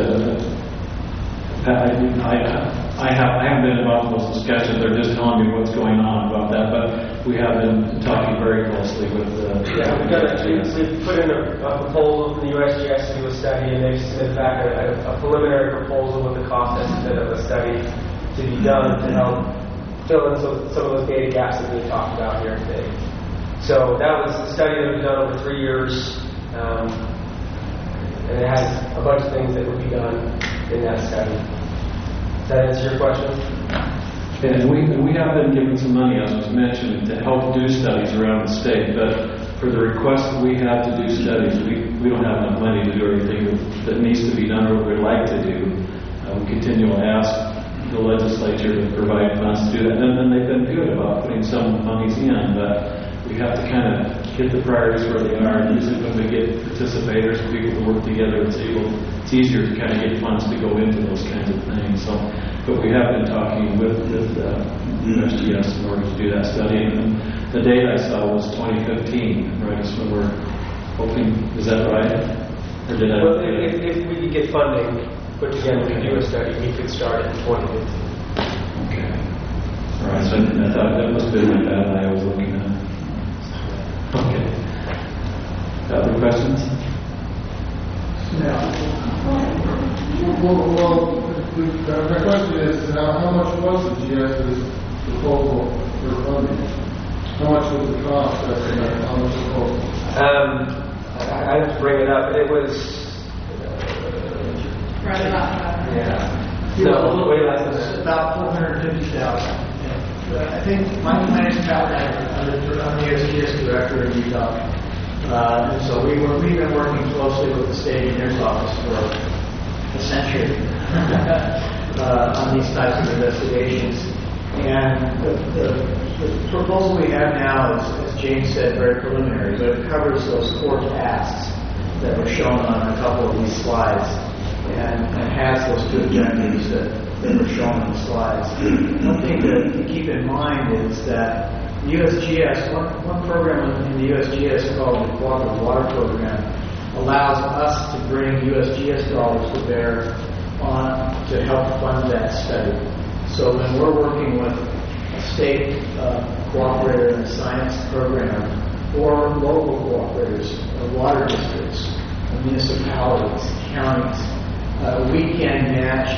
I haven't been involved in those discussions. They're just telling me what's going on about that, but we have been talking very closely with the USGS. We've put in a proposal from the USGS to do a study, and they've submitted back a preliminary proposal with the cost estimate of a study to be done to help fill in some of those data gaps that we talked about here today. So that was a study that was done over 3 years, and it has a bunch of things that would be done in that study. Does that answer your question? And we have been given some money, as was mentioned, to help do studies around the state, but for the request that we have to do studies, we don't have enough money to do everything that needs to be done or we'd like to do. We continue to ask the legislature to provide funds to do that, and they've been good about putting some monies in, but we have to kind of get the priorities where they are. Usually when we get participators, people to work together, it's easier to kind of get funds to go into those kinds of things. So, but we have been talking with USGS in order to do that study. And the date I saw was 2015, right? That's when we're hoping. Is that right? Or did I? Well, if we could get funding put together to do a study, we could start in 2015. Okay. All right. So I thought that must have been like that I was looking at. Okay. Other questions? Well, my question is, now, how much was the GS's proposal for funding? How much was the cost estimate? How much the total? I have to bring it up. It was, Right about no, way less than It's that. about 450,000. I think my is Pat Lambert, I'm the SGS director in Utah. And so we've been working closely with the state engineer's office for a century on these types of investigations. And the proposal we have now is, as James said, very preliminary, but it covers those core tasks that were shown on a couple of these slides and has those two objectives that were shown on the slides. One thing to keep in mind is that USGS, one program in the USGS called the Cooperative Water Program, allows us to bring USGS dollars to bear on to help fund that study. So when we're working with a state cooperator in a science program, or local cooperators, water districts, municipalities, counties, we can match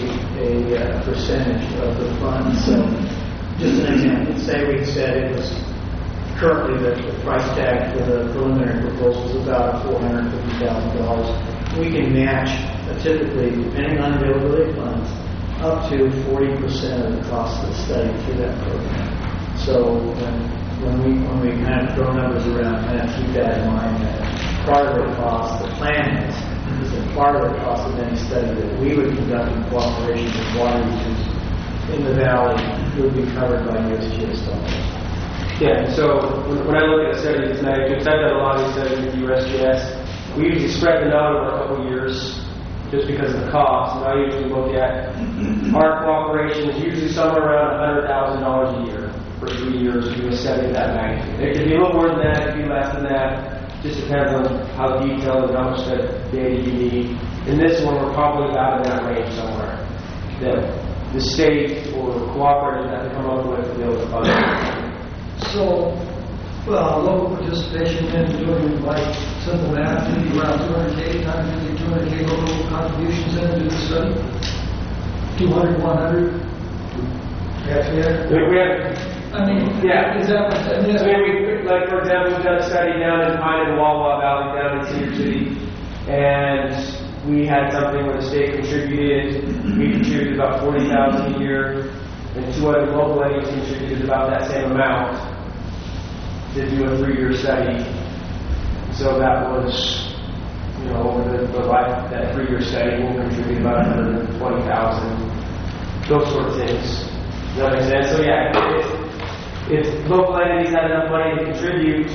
a percentage of the funds. So just an example, say we said it was currently the price tag for the preliminary proposal is about $450,000. We can match typically, depending on availability of funds, up to 40% of the cost of the study through that program. So when we kind of throw numbers around, kind of keep that in mind that part of the cost, the plan is that part of the cost of any study that we would conduct in cooperation with water users in the valley would be covered by USGS dollars. Yeah, so when I look at a study tonight, because I've done a lot of these studies with USGS, we usually spread them out over a couple of years just because of the cost. And I usually look at our cooperation is usually somewhere around $100,000 a year for 3 years to do a study of that magnitude. It could be a little more than that, it could be less than that. Just depends on how detailed and how much that data you need. In this one, we're probably about in that range somewhere. That the state or cooperators have to come up with to be able to fund it. So, local participation in doing like simple math, maybe around 200K, 200K local contributions into the study. 200, 100. We have, I mean, yeah. Is that what that is? I mean, like for example, we've done a study down in Pine and Wawa Valley, down in Cedar City, and we had something where the state contributed. We contributed about $40,000 a year, and 2 other local entities contributed about that same amount to do a 3-year study. So that was, over the life of that 3-year study, we'll contribute about $120,000. Those sort of things. Does that make sense? So yeah, if local entities have enough money to contribute,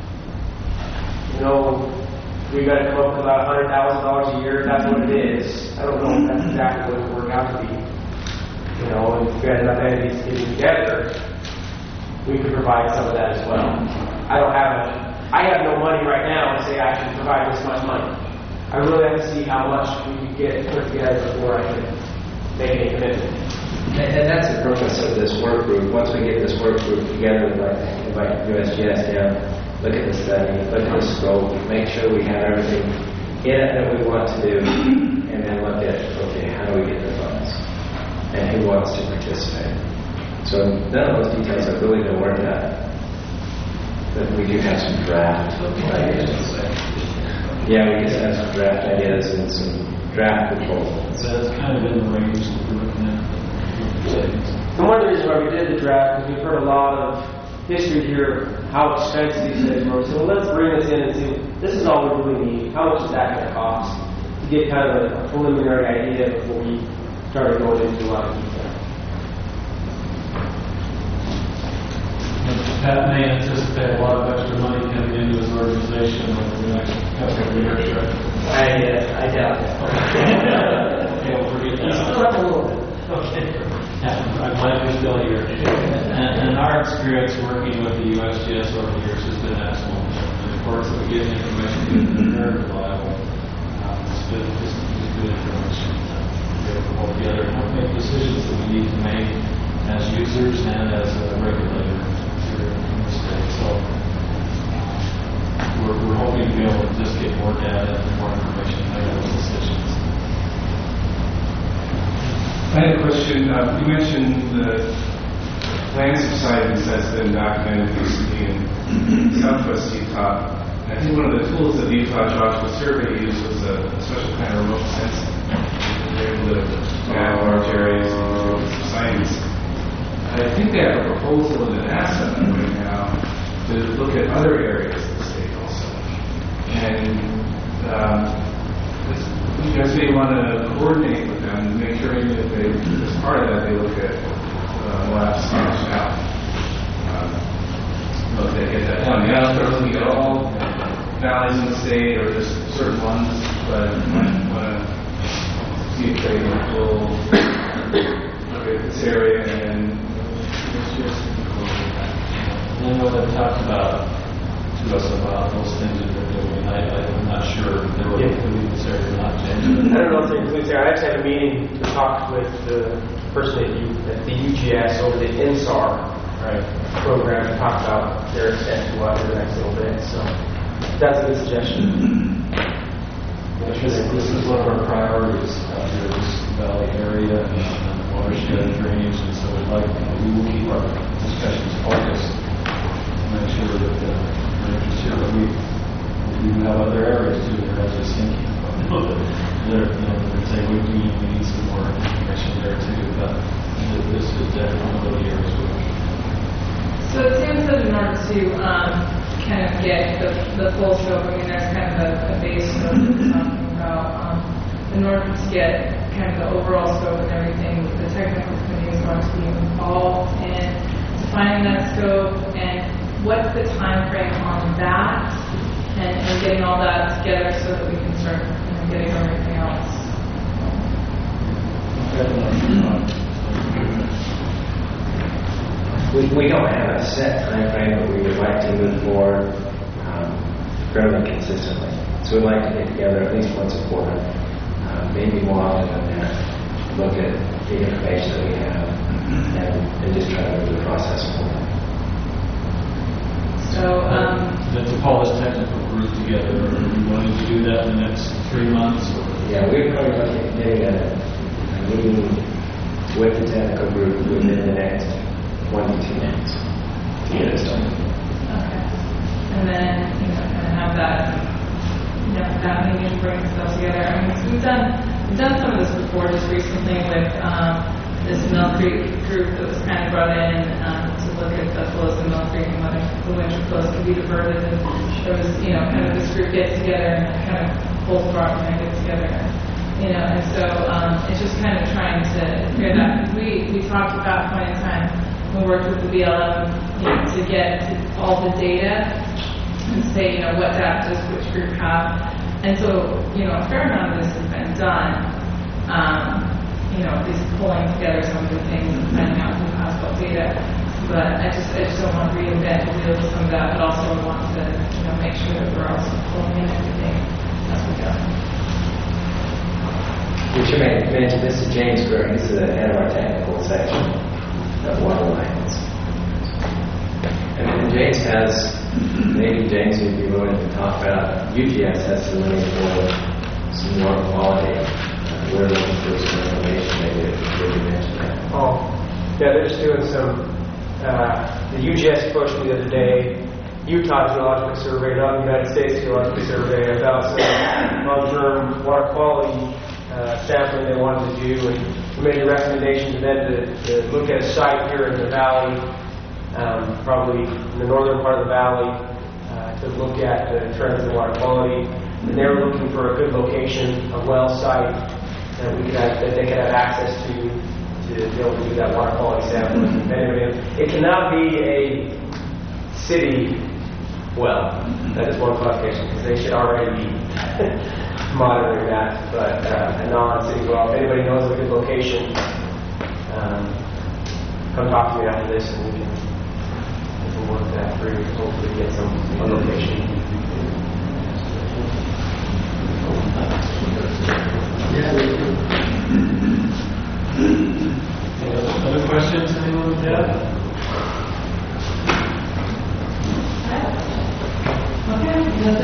we've got to come up with about $100,000 a year. That's what it is. I don't know if that's exactly what it would work out to be. If we had enough entities getting together, we could provide some of that as well. I have no money right now to say I should provide this much money. I really have to see how much we could get put together before I can make any commitment. And that's the purpose of this work group. Once we get this work group together, we'd like to invite USGS down, look at the study, look at the scope, make sure we have everything in it that we want to do, and then look at, okay, how do we get the funds? And who wants to participate? So none of those details have really been worked out. But we do have some draft ideas. Yeah, we just have some draft ideas and some draft proposals. So that's kind of in the range that we're looking at. And one of the reasons why we did the draft is we've heard a lot of history here, how expensive these things were. So let's bring this in and see, this is all we really need. How much is that going to cost? To get kind of a preliminary idea before we start going into a lot of detail. Pat may anticipate a lot of extra money coming into his organization over the next couple of years, right? I doubt that. Okay, we'll forget that. Still have a little bit. Okay. I'm glad you're still here. And our experience working with the USGS over the years has been excellent. And of course, if we get information that's very reliable, it's good information to be able to work together and make decisions that we need to make as users and as a regulator here in the state. So we're hoping to be able to just get more data and more information to make those decisions. I had a question. You mentioned the land subsidence that's been documented recently in southwest Utah. I think one of the tools that the Utah Geological Survey used was a special kind of remote sensing. They were able to map large areas and subsidence. I think they have a proposal in NASA right now to look at other areas of the state also. And you guys may want to coordinate with them and make sure that they, as part of that, they look at Moab Smash Valley. Look at that one. You don't start looking at all valleys in the state or just certain ones, but you might want to see if they will look at this area and I know they've talked to us about those things that they're doing. I'm not sure if they were including this area or not, James. I don't know if they're included there. I actually had a meeting to talk with the person at the UGS over the INSAR program to talk about their extent to what the next little bit. So that's a good suggestion. This is one of our priorities out here, this valley area and watershed drainage, and so we'd like, we will keep our discussions focused to make sure that we're interested. But we have other areas too that are just thinking about they're saying we need some more information there too. But this is definitely one of the areas we're interested in. So it seems that in order to kind of get the full scope, I mean, there's kind of a base scope that we're talking about. In order to get kind of the overall scope and everything, the technical committee is going to be involved in defining that scope and what's the time frame on that and getting all that together so that we can start getting everything else. We don't have a set time frame, but we would like to move forward fairly consistently. So we'd like to get together at least once a quarter, maybe more often than that, look at the information that we have and just try to move the process forward. So, to pull this technical group together, are we wanting to do that in the next 3 months? Or? Yeah, we're probably looking at getting a meeting with the technical group within the next 1 to 2 months to get it started. okay. And then, kind of have that, that meeting bring stuff together. I mean, we've done some of this before just recently with this Mill Creek group that was kind of brought in to look at the flows in Mill Creek and whether the winter flows could be diverted. And there was, kind of this group gets together and kind of pulls apart and gets together. And so it's just kind of trying to figure that. We talked at that point in time, we worked with the BLM, to get all the data and say, what data does which group have. And so, a fair amount of this has been done. Just pulling together some of the things and finding out who has what data. But I just don't want to reinvent the wheel with some of that, but also want to, make sure that we're also pulling in everything as we go. We should mention this is James Gurr. He's the head of our technical section of water lines. And James has, maybe James would be willing to talk about, UGS has some money for some more quality. We're looking for some information, maybe if you mention that. Oh, yeah, they're just doing some, the UGS pushed me the other day, Utah Geological Survey, not the United States Geological Survey, about some long-term water quality sampling they wanted to do, and we made a recommendation to them to look at a site here in the valley, probably in the northern part of the valley, to look at the trends in water quality. And they were looking for a good location, a well site that they could have access to be able to do that water quality sampling. It cannot be a city well. That is one clarification, because they should already be monitoring that. But a non-city well, if anybody knows a good location, come talk to me after this, and we can work that through. Hopefully, get a location. Other questions anyone have? Okay,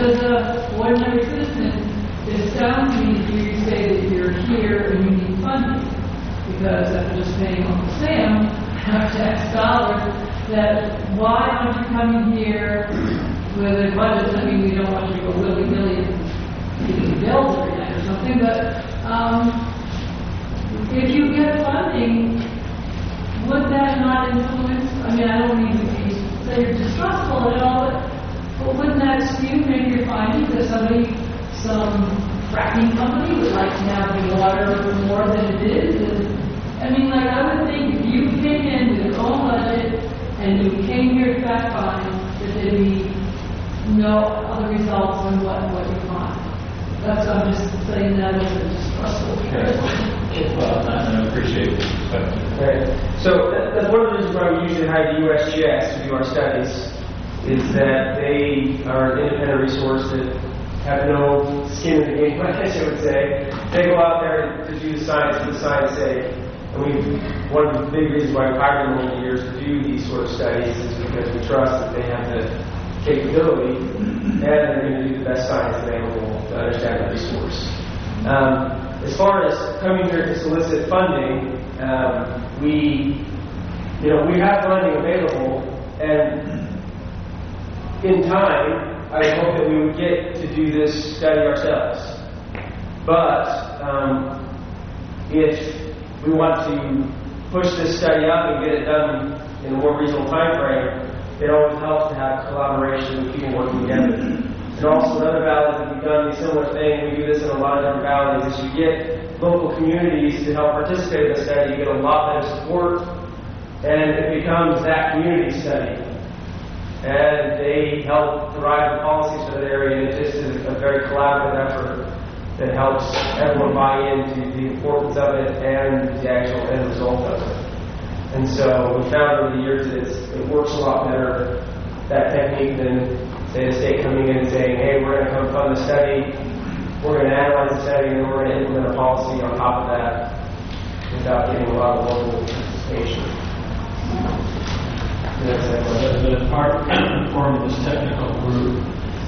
because after just paying Uncle Sam our tax dollars, that why aren't you coming here with a budget? I mean, we don't want you to go willy-nilly and getting bills every night or something, but if you get funding, would that not influence, I mean, I don't mean to say you're distrustful at all, but wouldn't that skew maybe your findings that some fracking company would like to have the water more than it is? And, I mean, like, I would think if you came in with your own budget and you came here to fact find, that there'd be no other results than what you find. That's why I'm just saying that as a distrustful. Well, I appreciate the perspective. Right. So that's one of the reasons why we usually hire the USGS to do our studies, is that they are an independent resource that have no skin in the game, I guess I would say. They go out there to do the science for the science sake. And one of the big reasons why we've hired them over the years to do these sort of studies is because we trust that they have the capability and they're going to do the best science available to understand the resource. As far as coming here to solicit funding, we have funding available, and in time, I hope that we would get to do this study ourselves. But if we want to push this study up and get it done in a more reasonable time frame, it always helps to have collaboration with people working together. And also in other valleys that we've done a similar thing, we do this in a lot of different valleys, is you get local communities to help participate in the study, you get a lot better support, and it becomes that community study. And they help drive the policies for that area, and it just is a very collaborative effort that helps everyone buy into the importance of it and the actual end result of it. And so we found over the years that it works a lot better, that technique, than, say, the state coming in and saying, hey, we're going to come fund the study, we're going to analyze the study, and then we're going to implement a policy on top of that without getting a lot of local participation. The part forming this technical group,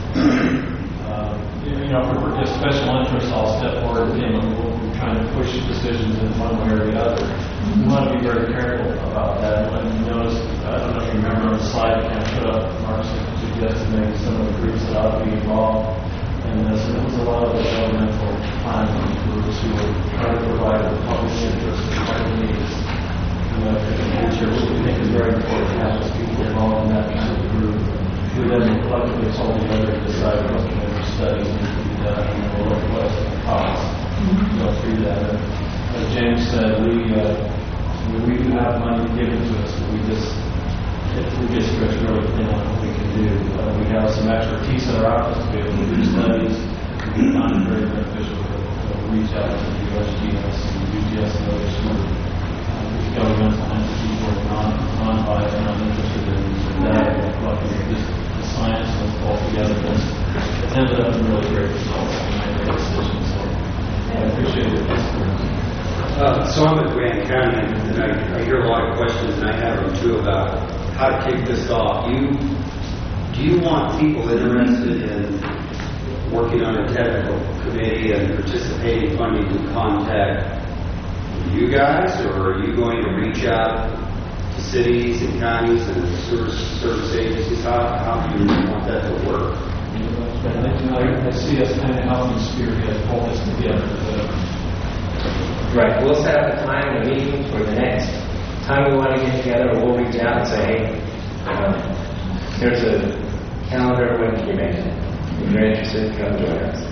for just special interests, I'll step forward again when we're trying to push decisions in one way or the other. We want to be very careful about that. When you notice, I don't know if you remember on the slide, I kind of put up, Mark suggested maybe some of the groups that ought to be involved in this. And it was a lot of the governmental planning groups who were trying to provide the public interest and public needs. In the future, which we think is very important to have those people involved in that kind of group, who then collectively all together decide what kind of studies need to be done and what costs go through that. As James said, we do have money given to us, but we just stretch really thin on what we can do. We have some expertise in our office to be able to do studies. We find it very beneficial to reach out to the USGS and UGS and others who are governmental entities or non-biased, non-interested in that. Just the science and all together has ended up in really great results and made great decisions. So I appreciate it. So I'm at Grand County, and I hear a lot of questions, and I have them too about how to kick this off. Do you want people interested in working on a technical committee and participating funding to contact you guys, or are you going to reach out to cities and counties and service agencies? How do you want that to work? I see us kind of helping spearhead, pull this together. Right. We'll set up a time and a meeting for the next time we want to get together. We'll reach out and say, hey, here's a calendar. When can you make it? If you're interested, come join us.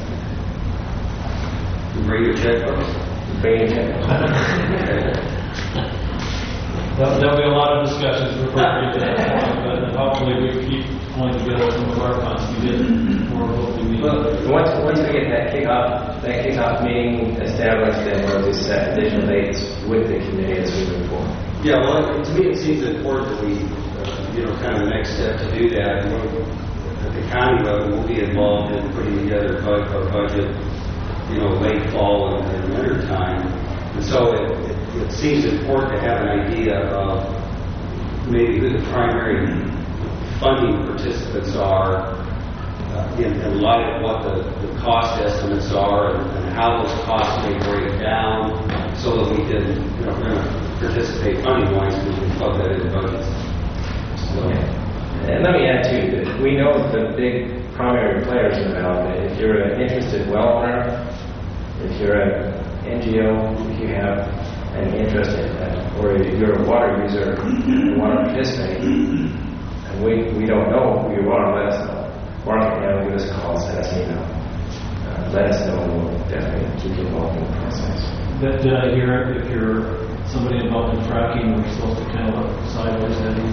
You bring your checkbooks? Bring your checkbooks. There'll be a lot of discussions before we get to that point, but hopefully we keep pulling together some of our funds to get more of what we need. Well, once we get that kickoff meeting established, then we'll just set additional dates with the committee as we move forward. Yeah, well, to me it seems important that we, kind of the next step to do that. At the county level, we'll be involved in putting together a budget, late fall and winter time. And so it seems important to have an idea of maybe who the primary funding participants are in light of what the cost estimates are and how those costs may break down, so so that we can, you know, if we're going to participate funding-wise, we can plug that in budgets. So, And let me add too, that we know the big primary players in the valley. If you're an interested well owner, if you're an NGO, if you have an interest in that, or if you're a water user and want to participate, and we don't know who you are, let us know. Mark can give us a call, send us an email. Let us know, and we'll definitely keep you involved in the process. Did I hear if you're somebody involved in fracking, we're supposed to kind of look sideways at you?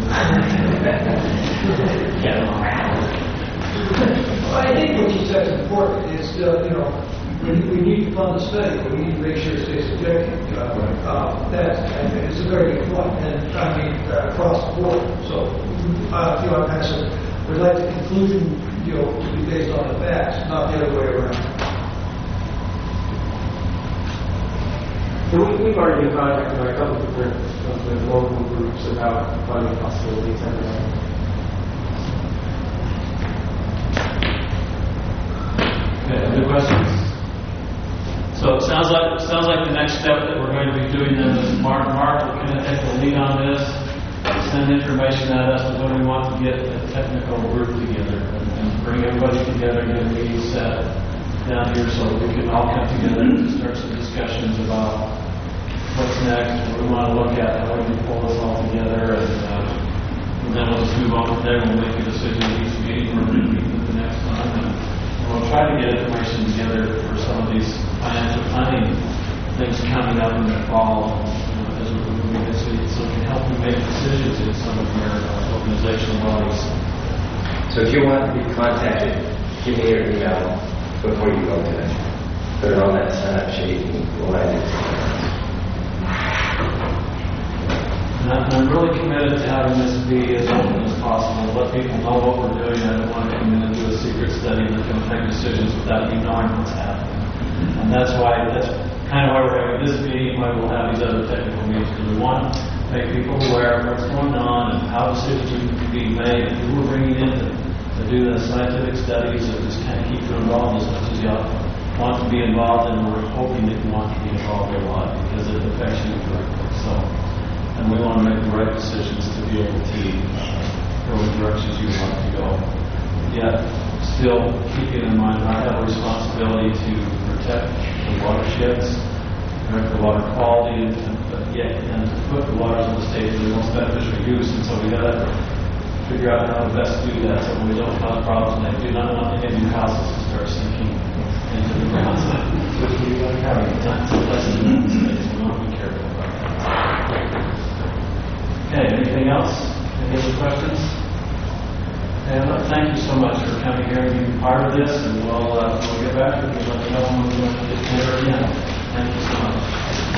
Well, I think what you said is important. It's, we need to fund the study, but we need to make sure it stays objective. It's a very good point, and I mean, across the board. So, we'd like the conclusion, to be based on the facts, not the other way around. So we've already been contacted by a couple of different local groups about funding possibilities. Okay, other questions? So it sounds like the next step that we're going to be doing then is Mark will kind of take the lead on this, send information at us, and when we want to get a technical group together and bring everybody together and get a meeting set down here so that we can all come together and start some discussions about what's next, what we want to look at, how we can pull this all together, and then we'll just move on from there and we'll make a decision at each meeting or meet at the next time. And we'll try to get information together for some of these financial planning things coming up in the fall as we're moving this week, so we can help you make decisions in some of your organizational bodies. So if you want to be contacted, give me your email before you go to it. Put it on that sign-up sheet and we'll add it. And I'm really committed to having this be as open as possible. Let people know what we're doing. I don't want to come in and do a secret study and then make decisions without you knowing what's happening. And that's kind of why we're having this meeting, why we'll have these other technical meetings. Because we want to make people aware of what's going on and how decisions are being made and who we're bringing in to do the scientific studies and just kind of keep you involved as much as you want to be involved, and we're hoping that you want to be involved a lot because it affects you directly. So. And we want to make the right decisions to be able to go in directions you want to go. Yet, still keeping in mind I have a responsibility to protect the watersheds, protect the water quality, and to put the waters in the state to the most beneficial use. And so we got to figure out how to best do that so we don't cause problems. And I do not want any of your houses to start sinking into the ground, which we got to carry the time. So that's the mistake. So we want to be careful about that. Okay, anything else? Any other questions? And thank you so much for coming here and being part of this, and we'll get back to you and let you know when we're going to get together again. Thank you so much.